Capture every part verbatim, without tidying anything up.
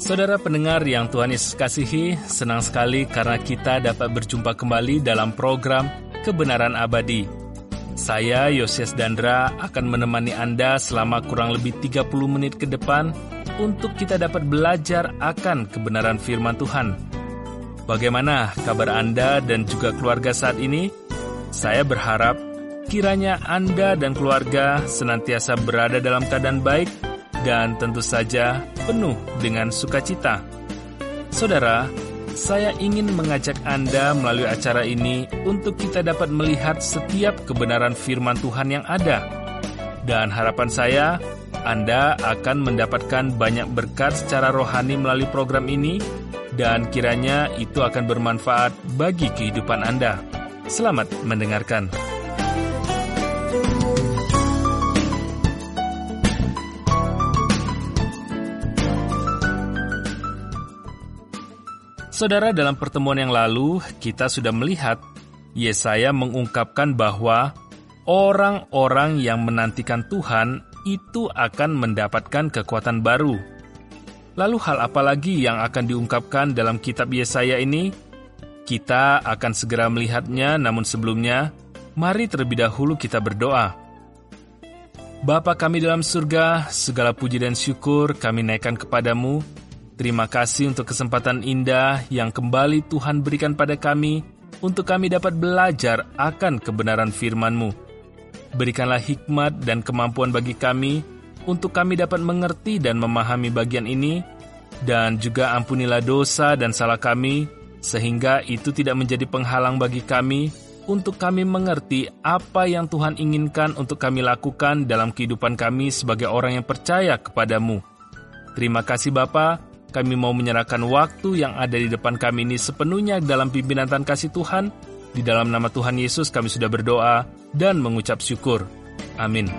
Saudara pendengar yang Tuhan Yesus kasihi, senang sekali karena kita dapat berjumpa kembali dalam program Kebenaran Abadi. Saya, Yosias Dandra, akan menemani Anda selama kurang lebih tiga puluh menit ke depan untuk kita dapat belajar akan kebenaran firman Tuhan. Bagaimana kabar Anda dan juga keluarga saat ini? Saya berharap kiranya Anda dan keluarga senantiasa berada dalam keadaan baik dan tentu saja penuh dengan sukacita. Saudara, saya ingin mengajak Anda melalui acara ini untuk kita dapat melihat setiap kebenaran firman Tuhan yang ada. Dan harapan saya, Anda akan mendapatkan banyak berkat secara rohani melalui program ini, dan kiranya itu akan bermanfaat bagi kehidupan Anda. Selamat mendengarkan. Saudara, dalam pertemuan yang lalu, kita sudah melihat Yesaya mengungkapkan bahwa orang-orang yang menantikan Tuhan itu akan mendapatkan kekuatan baru. Lalu hal apa lagi yang akan diungkapkan dalam kitab Yesaya ini? Kita akan segera melihatnya, namun sebelumnya, mari terlebih dahulu kita berdoa. Bapa kami dalam surga, segala puji dan syukur kami naikkan kepadamu. Terima kasih untuk kesempatan indah yang kembali Tuhan berikan pada kami untuk kami dapat belajar akan kebenaran firman-Mu. Berikanlah hikmat dan kemampuan bagi kami untuk kami dapat mengerti dan memahami bagian ini, dan juga ampunilah dosa dan salah kami, sehingga itu tidak menjadi penghalang bagi kami untuk kami mengerti apa yang Tuhan inginkan untuk kami lakukan dalam kehidupan kami sebagai orang yang percaya kepadamu. Terima kasih Bapa. Kami mau menyerahkan waktu yang ada di depan kami ini sepenuhnya dalam pimpinan dan kasih Tuhan. Di dalam nama Tuhan Yesus kami sudah berdoa dan mengucap syukur. Amin.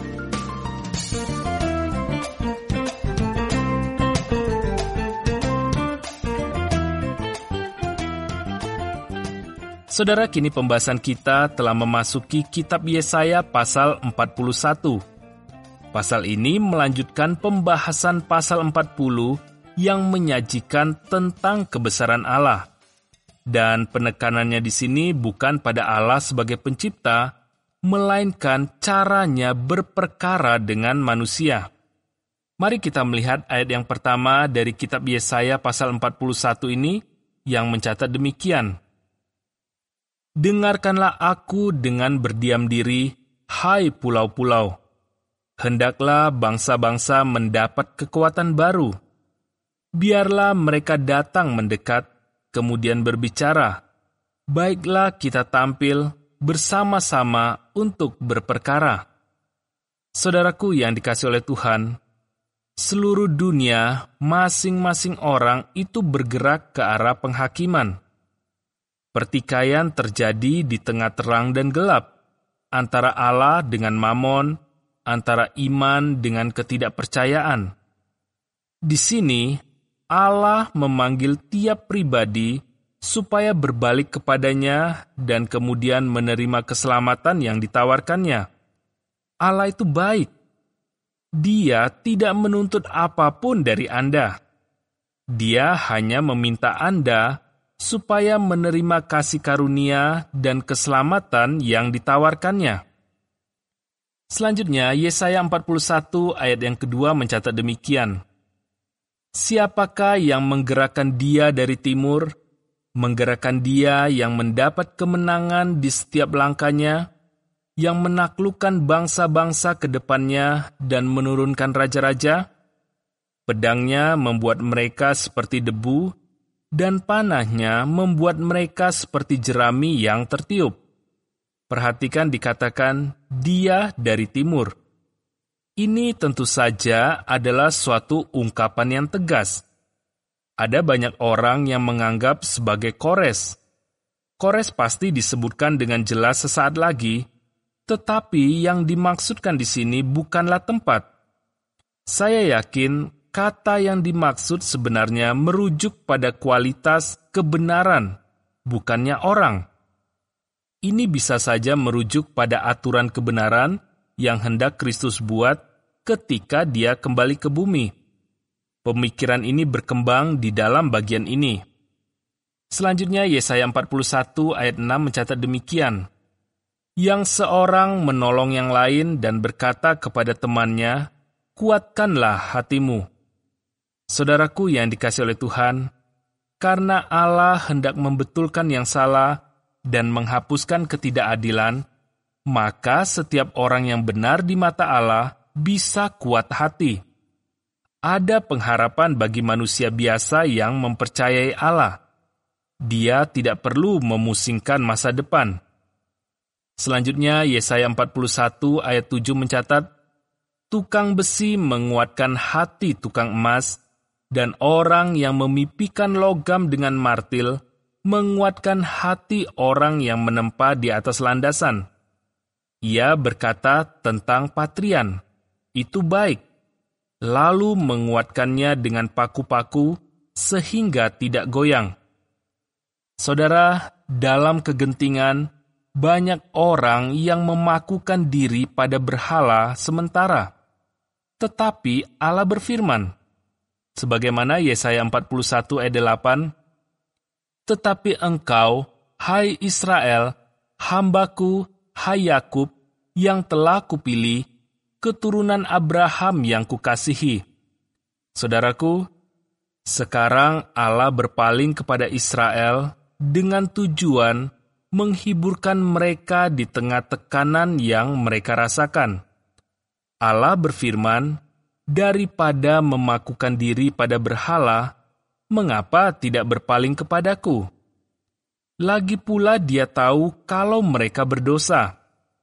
Saudara, kini pembahasan kita telah memasuki kitab Yesaya pasal empat puluh satu. Pasal ini melanjutkan pembahasan pasal empat puluh yang menyajikan tentang kebesaran Allah. Dan penekanannya di sini bukan pada Allah sebagai pencipta, melainkan caranya berperkara dengan manusia. Mari kita melihat ayat yang pertama dari kitab Yesaya pasal empat puluh satu ini yang mencatat demikian. Dengarkanlah aku dengan berdiam diri, hai pulau-pulau. Hendaklah bangsa-bangsa mendapat kekuatan baru. Biarlah mereka datang mendekat, kemudian berbicara. Baiklah kita tampil bersama-sama untuk berperkara. Saudaraku yang dikasihi oleh Tuhan, seluruh dunia, masing-masing orang itu bergerak ke arah penghakiman. Pertikaian terjadi di tengah terang dan gelap, antara Allah dengan Mamon, antara iman dengan ketidakpercayaan. Di sini, Allah memanggil tiap pribadi supaya berbalik kepadanya dan kemudian menerima keselamatan yang ditawarkannya. Allah itu baik. Dia tidak menuntut apapun dari Anda. Dia hanya meminta Anda supaya menerima kasih karunia dan keselamatan yang ditawarkannya. Selanjutnya, Yesaya empat puluh satu ayat yang kedua mencatat demikian. Siapakah yang menggerakkan dia dari timur, menggerakkan dia yang mendapat kemenangan di setiap langkahnya, yang menaklukkan bangsa-bangsa ke depannya dan menurunkan raja-raja? Pedangnya membuat mereka seperti debu, dan panahnya membuat mereka seperti jerami yang tertiup. Perhatikan dikatakan, dia dari timur. Ini tentu saja adalah suatu ungkapan yang tegas. Ada banyak orang yang menganggap sebagai Kores. Kores pasti disebutkan dengan jelas sesaat lagi, tetapi yang dimaksudkan di sini bukanlah tempat. Saya yakin kata yang dimaksud sebenarnya merujuk pada kualitas kebenaran, bukannya orang. Ini bisa saja merujuk pada aturan kebenaran yang hendak Kristus buat ketika dia kembali ke bumi. Pemikiran ini berkembang di dalam bagian ini. Selanjutnya Yesaya empat puluh satu ayat enam mencatat demikian. Yang seorang menolong yang lain dan berkata kepada temannya, kuatkanlah hatimu. Saudaraku yang dikasihi oleh Tuhan, karena Allah hendak membetulkan yang salah dan menghapuskan ketidakadilan, maka setiap orang yang benar di mata Allah bisa kuat hati. Ada pengharapan bagi manusia biasa yang mempercayai Allah. Dia tidak perlu memusingkan masa depan. Selanjutnya, Yesaya empat puluh satu ayat tujuh mencatat, tukang besi menguatkan hati tukang emas, dan orang yang memipikan logam dengan martil menguatkan hati orang yang menempa di atas landasan. Ia berkata tentang patrian, itu baik, lalu menguatkannya dengan paku-paku sehingga tidak goyang. Saudara, dalam kegentingan, banyak orang yang memakukan diri pada berhala sementara. Tetapi Allah berfirman, sebagaimana Yesaya empat puluh satu ayat delapan, tetapi engkau, hai Israel, hambaku, hai Yakub, yang telah kupilih, keturunan Abraham yang kukasihi. Saudaraku, sekarang Allah berpaling kepada Israel dengan tujuan menghiburkan mereka di tengah tekanan yang mereka rasakan. Allah berfirman, daripada memakukan diri pada berhala, mengapa tidak berpaling kepadaku? Lagi pula dia tahu kalau mereka berdosa.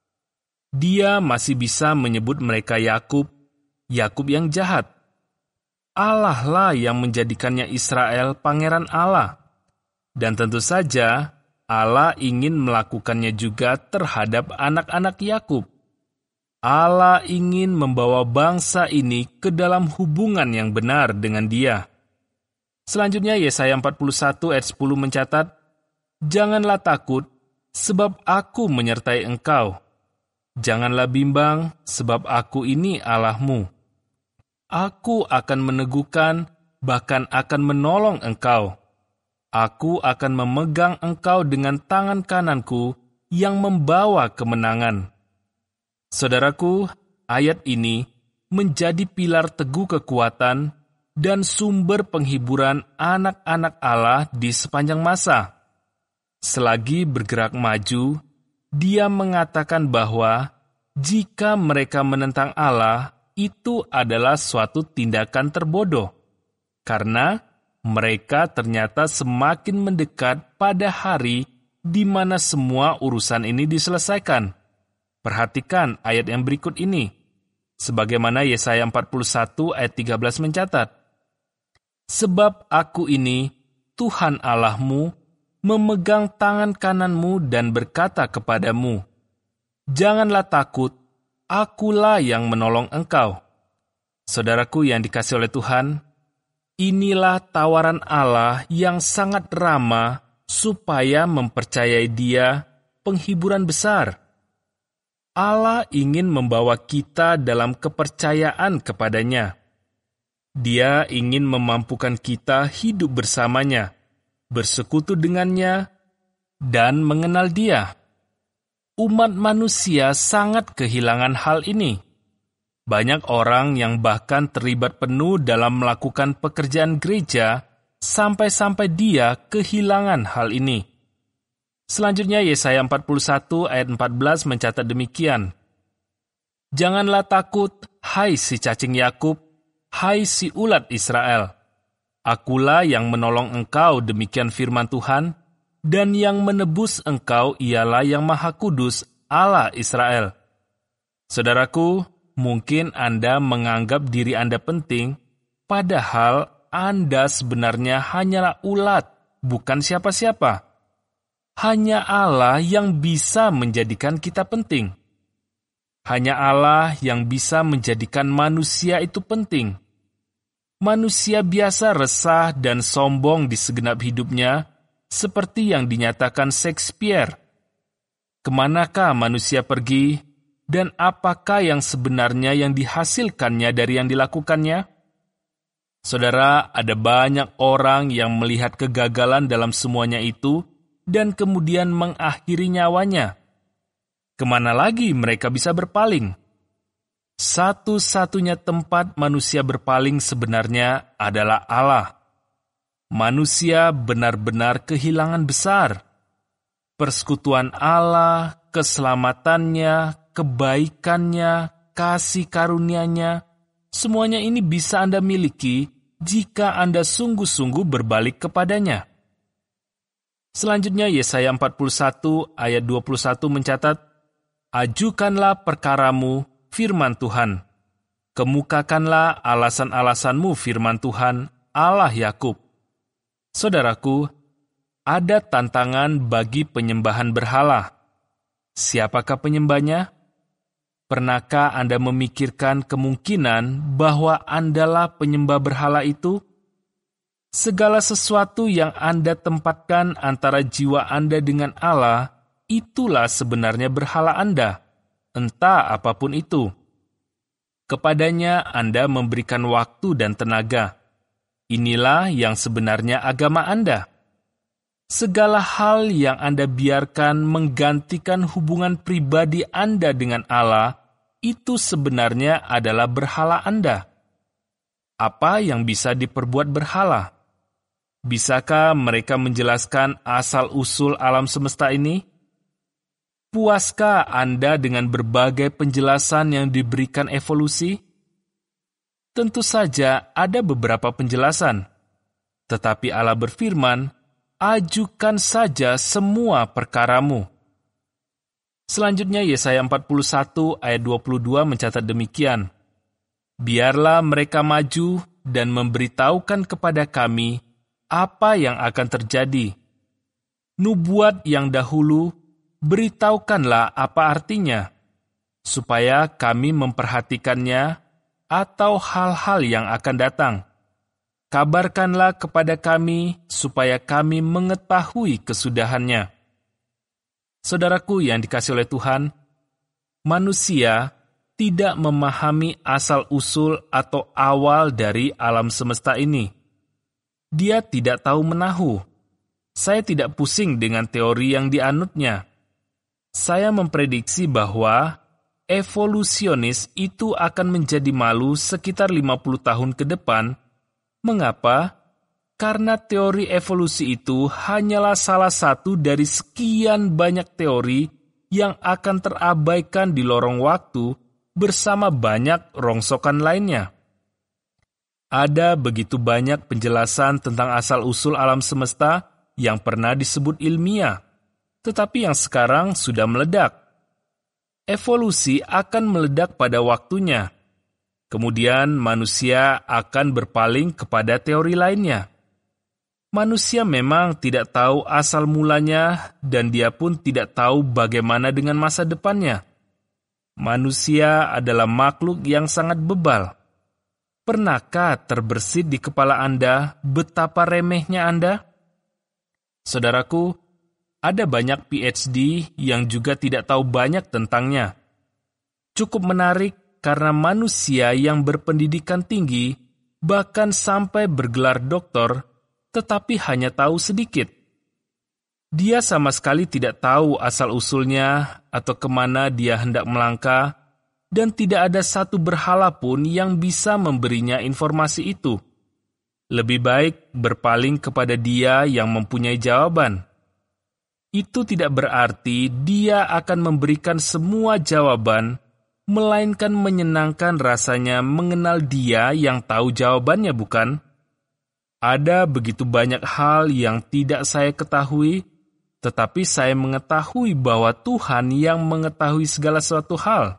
Dia masih bisa menyebut mereka Yakub, Yakub yang jahat. Allah lah yang menjadikannya Israel pangeran Allah. Dan tentu saja, Allah ingin melakukannya juga terhadap anak-anak Yakub. Allah ingin membawa bangsa ini ke dalam hubungan yang benar dengan Dia. Selanjutnya Yesaya empat puluh satu ayat sepuluh mencatat, janganlah takut, sebab aku menyertai engkau. Janganlah bimbang, sebab aku ini Allahmu. Aku akan meneguhkan, bahkan akan menolong engkau. Aku akan memegang engkau dengan tangan kananku yang membawa kemenangan. Saudaraku, ayat ini menjadi pilar teguh kekuatan dan sumber penghiburan anak-anak Allah di sepanjang masa. Selagi bergerak maju, dia mengatakan bahwa jika mereka menentang Allah, itu adalah suatu tindakan terbodoh, karena mereka ternyata semakin mendekat pada hari di mana semua urusan ini diselesaikan. Perhatikan ayat yang berikut ini, sebagaimana Yesaya empat puluh satu ayat tiga belas mencatat, sebab aku ini, Tuhan Allahmu, memegang tangan kananmu dan berkata kepadamu, janganlah takut, akulah yang menolong engkau. Saudaraku yang dikasihi oleh Tuhan, inilah tawaran Allah yang sangat ramah supaya mempercayai Dia penghiburan besar. Allah ingin membawa kita dalam kepercayaan kepadanya. Dia ingin memampukan kita hidup bersamanya, bersekutu dengannya, dan mengenal Dia. Umat manusia sangat kehilangan hal ini. Banyak orang yang bahkan terlibat penuh dalam melakukan pekerjaan gereja, sampai-sampai dia kehilangan hal ini. Selanjutnya Yesaya empat puluh satu ayat empat belas mencatat demikian, janganlah takut, hai si cacing Yakub, hai si ulat Israel. Akulah yang menolong engkau, demikian firman Tuhan, dan yang menebus engkau ialah yang Maha Kudus, Allah Israel. Saudaraku, mungkin Anda menganggap diri Anda penting, padahal Anda sebenarnya hanyalah ulat, bukan siapa-siapa. Hanya Allah yang bisa menjadikan kita penting. Hanya Allah yang bisa menjadikan manusia itu penting. Manusia biasa resah dan sombong di segenap hidupnya, seperti yang dinyatakan Shakespeare. Kemanakah manusia pergi, dan apakah yang sebenarnya yang dihasilkannya dari yang dilakukannya? Saudara, ada banyak orang yang melihat kegagalan dalam semuanya itu dan kemudian mengakhiri nyawanya. Kemana lagi mereka bisa berpaling? Satu-satunya tempat manusia berpaling sebenarnya adalah Allah. Manusia benar-benar kehilangan besar. Persekutuan Allah, keselamatannya, kebaikannya, kasih karunia-Nya, semuanya ini bisa Anda miliki jika Anda sungguh-sungguh berbalik kepadanya. Selanjutnya Yesaya empat puluh satu ayat dua puluh satu mencatat, "Ajukanlah perkaramu, firman Tuhan. Kemukakanlah alasan-alasanmu, firman Tuhan, Allah Yakub." Saudaraku, ada tantangan bagi penyembahan berhala. Siapakah penyembahnya? Pernahkah Anda memikirkan kemungkinan bahwa Andalah penyembah berhala itu? Segala sesuatu yang Anda tempatkan antara jiwa Anda dengan Allah, itulah sebenarnya berhala Anda, entah apapun itu. Kepadanya Anda memberikan waktu dan tenaga. Inilah yang sebenarnya agama Anda. Segala hal yang Anda biarkan menggantikan hubungan pribadi Anda dengan Allah, itu sebenarnya adalah berhala Anda. Apa yang bisa diperbuat berhala? Bisakah mereka menjelaskan asal-usul alam semesta ini? Puaskah Anda dengan berbagai penjelasan yang diberikan evolusi? Tentu saja ada beberapa penjelasan. Tetapi Allah berfirman, "Ajukan saja semua perkaramu." Selanjutnya Yesaya empat puluh satu ayat dua puluh dua mencatat demikian, "Biarlah mereka maju dan memberitahukan kepada kami apa yang akan terjadi. Nubuat yang dahulu, beritahukanlah apa artinya, supaya kami memperhatikannya atau hal-hal yang akan datang. Kabarkanlah kepada kami supaya kami mengetahui kesudahannya." Saudaraku yang dikasihi oleh Tuhan, manusia tidak memahami asal-usul atau awal dari alam semesta ini. Dia tidak tahu menahu. Saya tidak pusing dengan teori yang dianutnya. Saya memprediksi bahwa evolusionis itu akan menjadi malu sekitar lima puluh tahun ke depan. Mengapa? Karena teori evolusi itu hanyalah salah satu dari sekian banyak teori yang akan terabaikan di lorong waktu bersama banyak rongsokan lainnya. Ada begitu banyak penjelasan tentang asal-usul alam semesta yang pernah disebut ilmiah, tetapi yang sekarang sudah meledak. Evolusi akan meledak pada waktunya. Kemudian manusia akan berpaling kepada teori lainnya. Manusia memang tidak tahu asal mulanya dan dia pun tidak tahu bagaimana dengan masa depannya. Manusia adalah makhluk yang sangat bebal. Pernahkah terbersit di kepala Anda betapa remehnya Anda? Saudaraku, ada banyak P H D yang juga tidak tahu banyak tentangnya. Cukup menarik karena manusia yang berpendidikan tinggi, bahkan sampai bergelar doktor, tetapi hanya tahu sedikit. Dia sama sekali tidak tahu asal-usulnya atau kemana dia hendak melangkah, dan tidak ada satu berhala pun yang bisa memberinya informasi itu. Lebih baik berpaling kepada dia yang mempunyai jawaban. Itu tidak berarti dia akan memberikan semua jawaban, melainkan menyenangkan rasanya mengenal dia yang tahu jawabannya, bukan? Ada begitu banyak hal yang tidak saya ketahui, tetapi saya mengetahui bahwa Tuhan yang mengetahui segala suatu hal.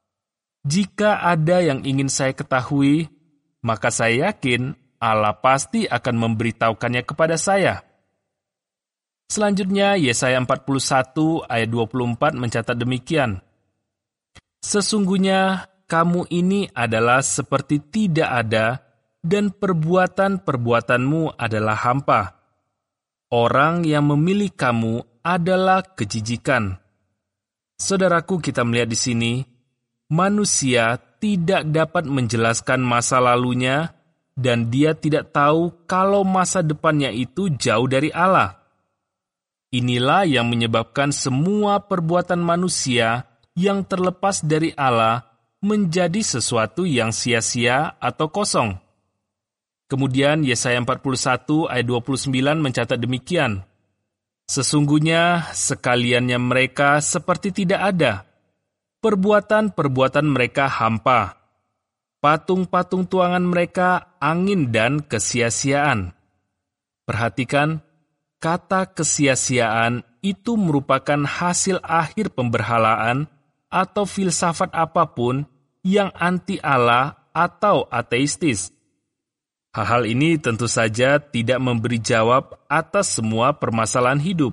Jika ada yang ingin saya ketahui, maka saya yakin Allah pasti akan memberitahukannya kepada saya. Selanjutnya, Yesaya empat puluh satu ayat dua puluh empat mencatat demikian, "Sesungguhnya kamu ini adalah seperti tidak ada, dan perbuatan-perbuatanmu adalah hampa. Orang yang memilih kamu adalah kejijikan." Saudaraku, kita melihat di sini, manusia tidak dapat menjelaskan masa lalunya dan dia tidak tahu kalau masa depannya itu jauh dari Allah. Inilah yang menyebabkan semua perbuatan manusia yang terlepas dari Allah menjadi sesuatu yang sia-sia atau kosong. Kemudian Yesaya empat puluh satu ayat dua puluh sembilan mencatat demikian, "Sesungguhnya sekaliannya mereka seperti tidak ada, perbuatan-perbuatan mereka hampa, patung-patung tuangan mereka angin dan kesia-siaan." Perhatikan, kata kesia-siaan itu merupakan hasil akhir pemberhalaan atau filsafat apapun yang anti Allah atau ateistis. Hal-hal ini tentu saja tidak memberi jawab atas semua permasalahan hidup.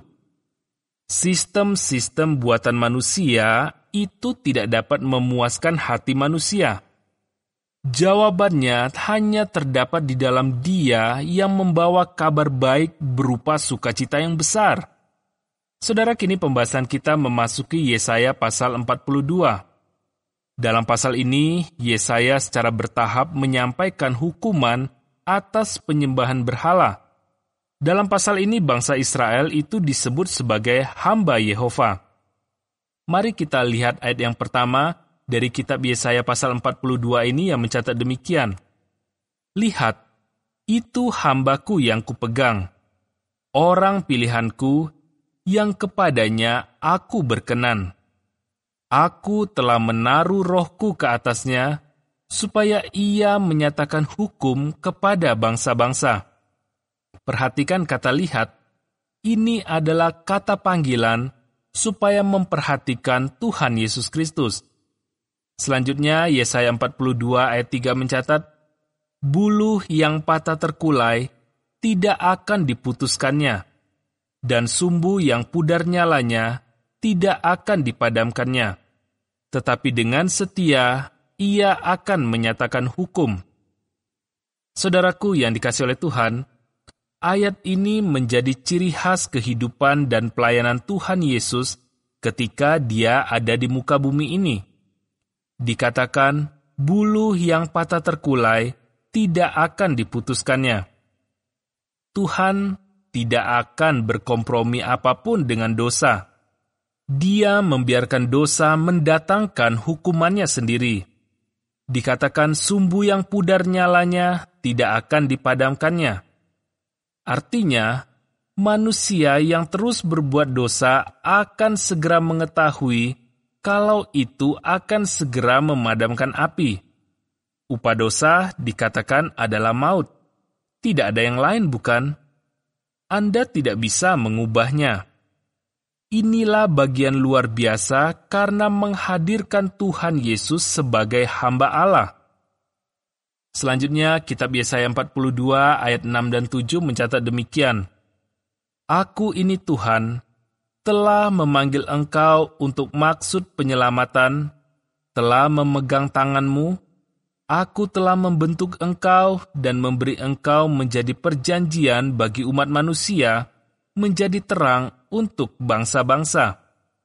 Sistem-sistem buatan manusia itu tidak dapat memuaskan hati manusia. Jawabannya hanya terdapat di dalam Dia yang membawa kabar baik berupa sukacita yang besar. Saudara, kini pembahasan kita memasuki Yesaya pasal empat puluh dua. Dalam pasal ini, Yesaya secara bertahap menyampaikan hukuman atas penyembahan berhala. Dalam pasal ini, bangsa Israel itu disebut sebagai hamba Yehova. Mari kita lihat ayat yang pertama dari kitab Yesaya pasal empat puluh dua ini yang mencatat demikian. "Lihat, itu hambaku yang kupegang, orang pilihanku yang kepadanya aku berkenan. Aku telah menaruh rohku ke atasnya, supaya ia menyatakan hukum kepada bangsa-bangsa." Perhatikan kata lihat, ini adalah kata panggilan supaya memperhatikan Tuhan Yesus Kristus. Selanjutnya, Yesaya empat puluh dua ayat tiga mencatat, "Buluh yang patah terkulai tidak akan diputuskannya, dan sumbu yang pudar nyalanya tidak akan dipadamkannya. Tetapi dengan setia, ia akan menyatakan hukum." Saudaraku yang dikasihi oleh Tuhan, ayat ini menjadi ciri khas kehidupan dan pelayanan Tuhan Yesus ketika Dia ada di muka bumi ini. Dikatakan, buluh yang patah terkulai tidak akan diputuskannya. Tuhan tidak akan berkompromi apapun dengan dosa. Dia membiarkan dosa mendatangkan hukumannya sendiri. Dikatakan sumbu yang pudar nyalanya tidak akan dipadamkannya. Artinya, manusia yang terus berbuat dosa akan segera mengetahui kalau itu akan segera memadamkan api. Upah dosa dikatakan adalah maut. Tidak ada yang lain, bukan? Anda tidak bisa mengubahnya. Inilah bagian luar biasa karena menghadirkan Tuhan Yesus sebagai hamba Allah. Selanjutnya, kitab Yesaya empat puluh dua ayat enam dan tujuh mencatat demikian. "Aku ini Tuhan, telah memanggil engkau untuk maksud penyelamatan, telah memegang tanganmu, aku telah membentuk engkau dan memberi engkau menjadi perjanjian bagi umat manusia, menjadi terang untuk bangsa-bangsa,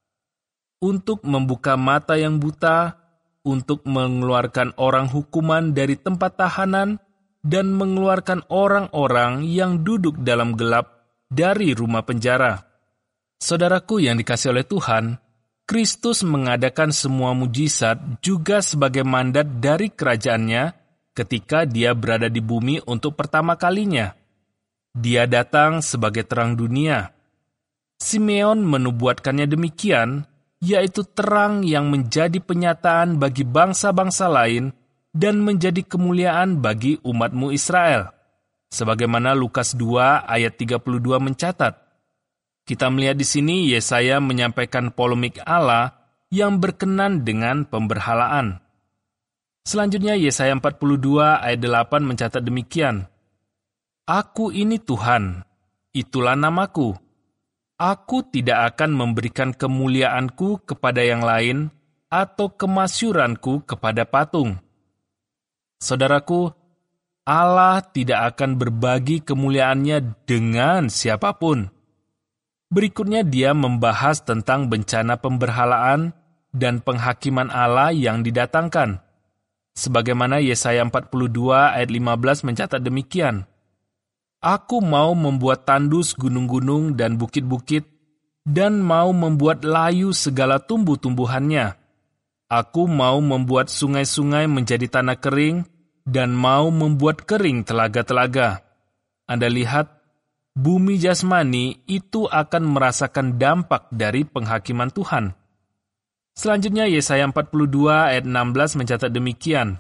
untuk membuka mata yang buta, untuk mengeluarkan orang hukuman dari tempat tahanan, dan mengeluarkan orang-orang yang duduk dalam gelap dari rumah penjara." Saudaraku yang dikasihi oleh Tuhan, Kristus mengadakan semua mujizat juga sebagai mandat dari kerajaannya ketika Dia berada di bumi untuk pertama kalinya. Dia datang sebagai terang dunia. Simeon menubuatkannya demikian, yaitu terang yang menjadi penyataan bagi bangsa-bangsa lain dan menjadi kemuliaan bagi umatmu Israel. Sebagaimana Lukas dua ayat tiga puluh dua mencatat. Kita melihat di sini Yesaya menyampaikan polemik Allah yang berkenan dengan pemberhalaan. Selanjutnya Yesaya empat puluh dua ayat delapan mencatat demikian. "Aku ini Tuhan, itulah namaku. Aku tidak akan memberikan kemuliaanku kepada yang lain atau kemasyuranku kepada patung." Saudaraku, Allah tidak akan berbagi kemuliaannya dengan siapapun. Berikutnya Dia membahas tentang bencana pemberhalaan dan penghakiman Allah yang didatangkan. Sebagaimana Yesaya empat puluh dua ayat lima belas mencatat demikian, Aku mau membuat tandus gunung-gunung dan bukit-bukit, dan mau membuat layu segala tumbuh-tumbuhannya. Aku mau membuat sungai-sungai menjadi tanah kering, dan mau membuat kering telaga-telaga. Anda lihat, bumi jasmani itu akan merasakan dampak dari penghakiman Tuhan. Selanjutnya Yesaya empat puluh dua ayat enam belas mencatat demikian,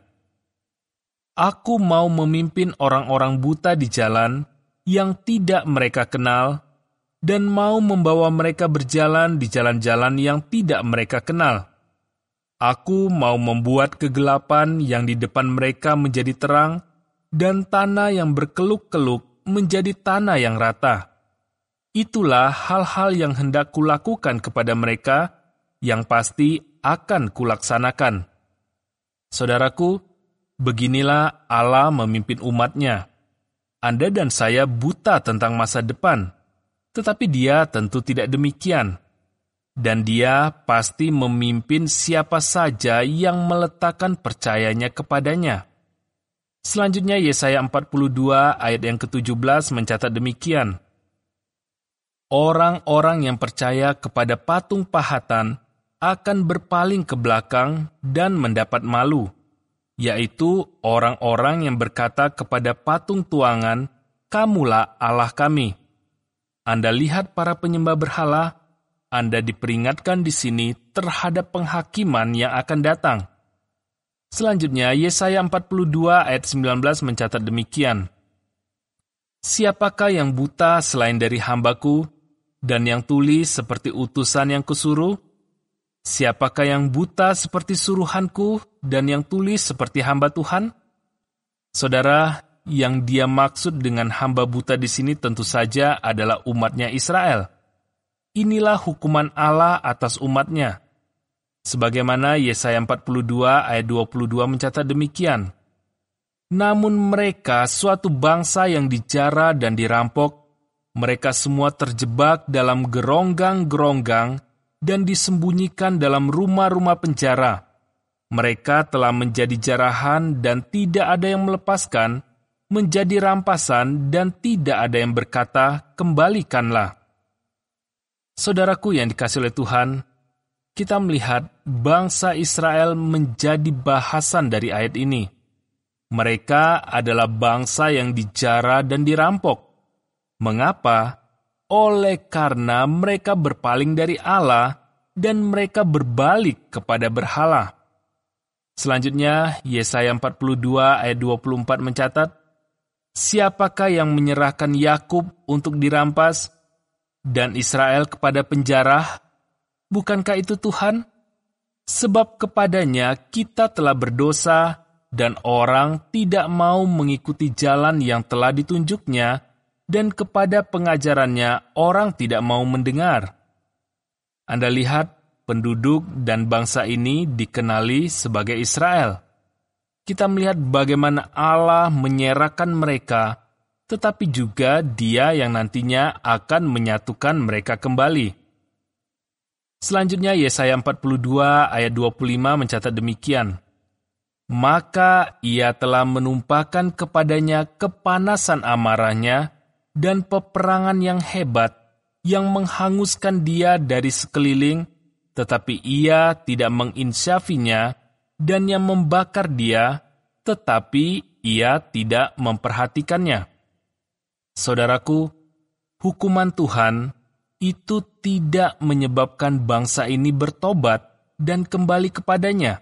Aku mau memimpin orang-orang buta di jalan yang tidak mereka kenal, dan mau membawa mereka berjalan di jalan-jalan yang tidak mereka kenal. Aku mau membuat kegelapan yang di depan mereka menjadi terang, dan tanah yang berkeluk-keluk menjadi tanah yang rata. Itulah hal-hal yang hendak kulakukan kepada mereka, yang pasti akan kulaksanakan. Saudaraku, beginilah Allah memimpin umat-Nya. Anda dan saya buta tentang masa depan, tetapi Dia tentu tidak demikian. Dan Dia pasti memimpin siapa saja yang meletakkan percayanya kepadanya. Selanjutnya Yesaya empat puluh dua ayat yang ketujuh belas mencatat demikian, Orang-orang yang percaya kepada patung pahatan akan berpaling ke belakang dan mendapat malu, yaitu orang-orang yang berkata kepada patung tuangan, Kamulah Allah kami. Anda lihat para penyembah berhala, Anda diperingatkan di sini terhadap penghakiman yang akan datang. Selanjutnya, Yesaya empat puluh dua ayat sembilan belas mencatat demikian, Siapakah yang buta selain dari hambaku, dan yang tuli seperti utusan yang kusuruh? Siapakah yang buta seperti suruhanku dan yang tuli seperti hamba Tuhan? Saudara, yang Dia maksud dengan hamba buta di sini tentu saja adalah umatnya Israel. Inilah hukuman Allah atas umatnya. Sebagaimana Yesaya empat puluh dua ayat dua puluh dua mencatat demikian, Namun mereka suatu bangsa yang dijara dan dirampok, mereka semua terjebak dalam geronggang-geronggang, dan disembunyikan dalam rumah-rumah penjara. Mereka telah menjadi jarahan dan tidak ada yang melepaskan, menjadi rampasan dan tidak ada yang berkata, kembalikanlah. Saudaraku yang dikasihi oleh Tuhan, kita melihat bangsa Israel menjadi bahasan dari ayat ini. Mereka adalah bangsa yang dijara dan dirampok. Mengapa? Oleh karena mereka berpaling dari Allah dan mereka berbalik kepada berhala. Selanjutnya, Yesaya empat puluh dua ayat dua puluh empat mencatat, Siapakah yang menyerahkan Yakub untuk dirampas dan Israel kepada penjara? Bukankah itu Tuhan? Sebab kepadanya kita telah berdosa dan orang tidak mau mengikuti jalan yang telah ditunjuknya, dan kepada pengajarannya orang tidak mau mendengar. Anda lihat, penduduk dan bangsa ini dikenali sebagai Israel. Kita melihat bagaimana Allah menyerahkan mereka, tetapi juga Dia yang nantinya akan menyatukan mereka kembali. Selanjutnya Yesaya empat puluh dua ayat dua puluh lima mencatat demikian, Maka Ia telah menumpahkan kepadanya kepanasan amarahnya, dan peperangan yang hebat, yang menghanguskan dia dari sekeliling, tetapi ia tidak menginsyafinya, dan yang membakar dia, tetapi ia tidak memperhatikannya. Saudaraku, hukuman Tuhan itu tidak menyebabkan bangsa ini bertobat dan kembali kepadanya.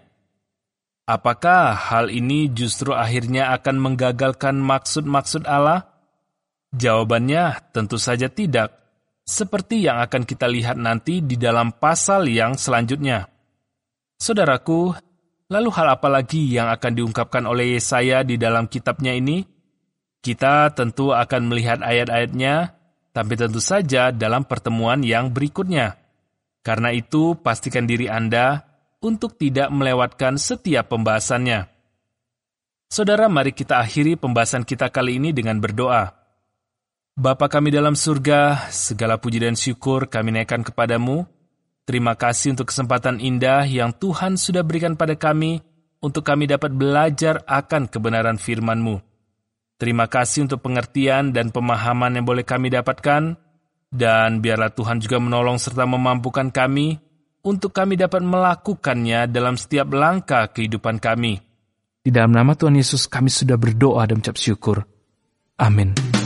Apakah hal ini justru akhirnya akan menggagalkan maksud-maksud Allah? Jawabannya tentu saja tidak, seperti yang akan kita lihat nanti di dalam pasal yang selanjutnya. Saudaraku, lalu hal apa lagi yang akan diungkapkan oleh Yesaya di dalam kitabnya ini? Kita tentu akan melihat ayat-ayatnya, tapi tentu saja dalam pertemuan yang berikutnya. Karena itu, pastikan diri Anda untuk tidak melewatkan setiap pembahasannya. Saudara, mari kita akhiri pembahasan kita kali ini dengan berdoa. Bapa kami dalam surga, segala puji dan syukur kami naikkan kepadamu. Terima kasih untuk kesempatan indah yang Tuhan sudah berikan pada kami untuk kami dapat belajar akan kebenaran firman-Mu. Terima kasih untuk pengertian dan pemahaman yang boleh kami dapatkan, dan biarlah Tuhan juga menolong serta memampukan kami untuk kami dapat melakukannya dalam setiap langkah kehidupan kami. Di dalam nama Tuhan Yesus kami sudah berdoa dan mengucap syukur. Amin.